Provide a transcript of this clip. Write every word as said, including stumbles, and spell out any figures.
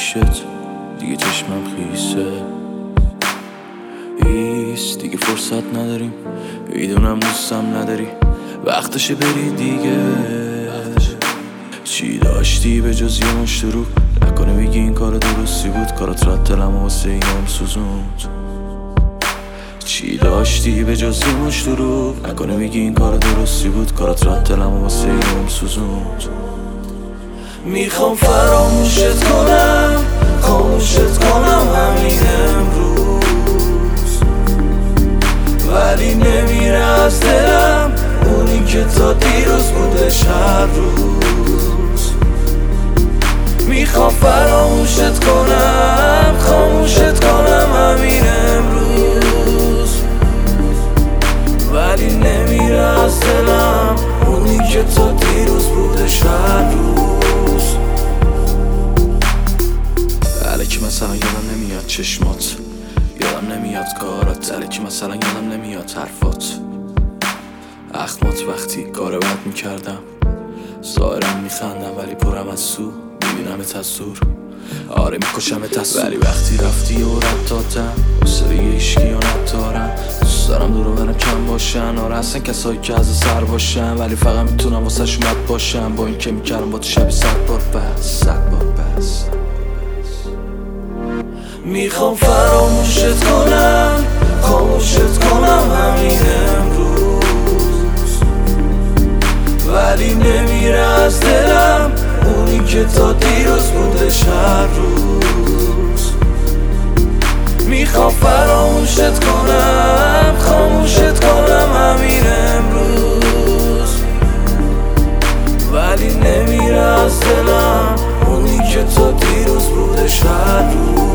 پیشت دیگه چشمم خیسه ایست دیگه فرصت نداریم، میدونم دوستم نداری، وقتشه بری دیگه. چی داشتی به جز یه مشت رو؟ نکنه بگی این کار درستی بود، کارات رد دلم و واسه اینم سوزوند. چی داشتی به جز یه مشت رو؟ نکنه بگی این کار درستی بود، کارات رد دلم و واسه اینم سوزوند. میخوام فراموشت کنم، خاموشت کنم همین امروز، ولی نمیره از دلم اونی که تا دیروز بودش هر روز. میخوام فراموشت کنم، خاموشت کنم همین امروز، ولی نمیره از دلم اونی که تا دیروز بودش هر روز. الکی مثلا یادم نمیاد چشمات، یادم نمیاد کارات، الکی مثلا یادم نمیاد حرفات، اخمات وقتی کار بد میکردم. ظاهرم میخندم ولی پرم از سو، میبینم تصور، آره میکشم تصور. ولی وقتی رفتی و رد دادم دوست دیگه ایشکی و ندارم. دوست دارم دورو برم کم باشن، آره هستن کسایی که از سر باشن، ولی فقط میتونم واسه شمت باشم. با این که میکردم با تو شبی صد بار بس، صد بار بس. میخوام فراموشت کنم، خاموشت کنم همین امروز، ولی نمیره از دلم اونی که تا دیروز بودش هر روز. میخوام فراموشت کنم، خاموشت کنم همین امروز، ولی نمیره از دلم اونی که تا دیروز بودش هر روز.